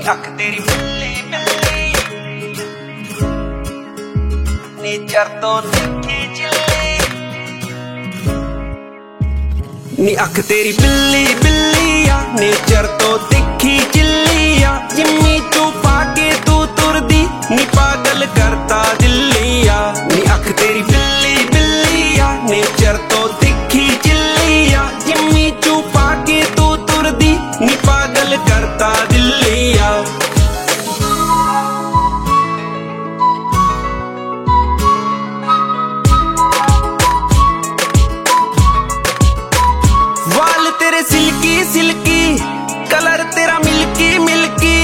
अख तेरी बिल्ली बिल्ली नेचर तो दिखी चिल्ली नी अख तेरी बिल्ली बिल्ली आ नेचर तो दिखी चिल्ली आ जिम्मी चू पाके तू तुरदी नी पागल करता दिल्ली आ नी अख तेरी बिल्ली बिल्ली आ नेचर तो दिखी चिल्ली आ जिम्मी चू पाके तू तुरदी नी पागल करता दिल्ली आ वाल तेरे सिल्की सिल्की कलर तेरा मिल्की मिल्की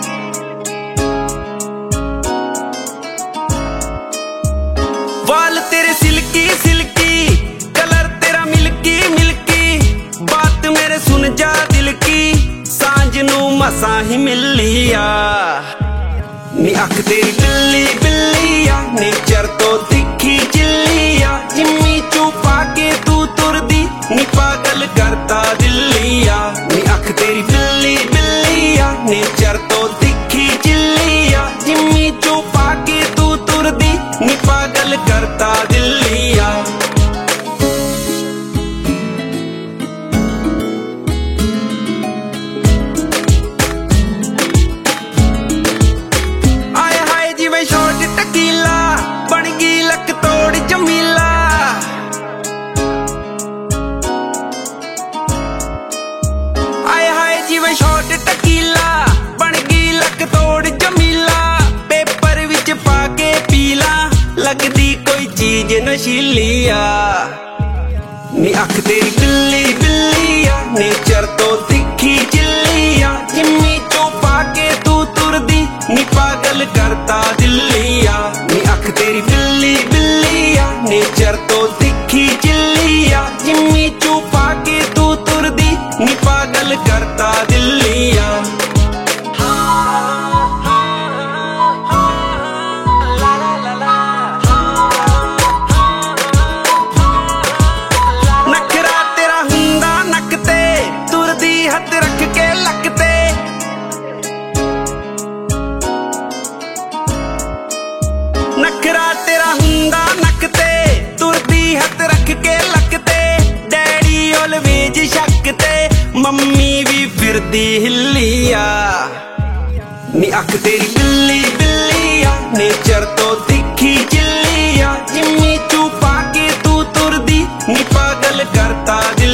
वाल तेरे सिल्की सिल्की कलर तेरा मिल्की मिल्की बात मेरे सुन जा दिल की सांझ नू मसा ही मिली आ नी अख तेरी बिल्ली बिल्ली आ नेचर तो दिखी चिल्ली आ जिम्मी चू पाके तू तुरदी नी पागल करता दिल्ली आ नी अख तेरी बिल्ली बिल्ली आ नेचर तो दिखी चिल्ली आ जिम्मी चू पाके तू तुरदी नी पागल करता दिल्ली आ आए हाय जिवें शॉट टकीला बन गई लक तोड़ जमीला आए हाय जिवें शॉट टकीला बन गई लक तोड़ जमीला पेपर विच पाके पीला लगदी कोई चीज नशीली आ नी अख तेरी बिल्ली बिल्ली आ नेचर तो दिखी चिल्ली आ जिम्मी चू पाके तू तुरदी नी पागल करता दिल्ली आ नी अख तेरी बिल्ली बिल्ली आ नेचर तो दिखी चिल्ली आ जिम्मी चू पाके तू तुरदी नी पागल करता दिल्ली आ नखरा तेरा हुंदा नक ते तुरदी हथ रख के लक ते नखरा तेरा हुंदा नक ते तुरदी हथ रख के लक ते डैडी ऑलवेज शक ते मम्मी भी फिरदी हिल्ली आ नी अख तेरी बिल्ली बिल्ली आ नेचर तो दिखी चिल्ली आ जिम्मी चू पाके तू तुरदी नी पागल करता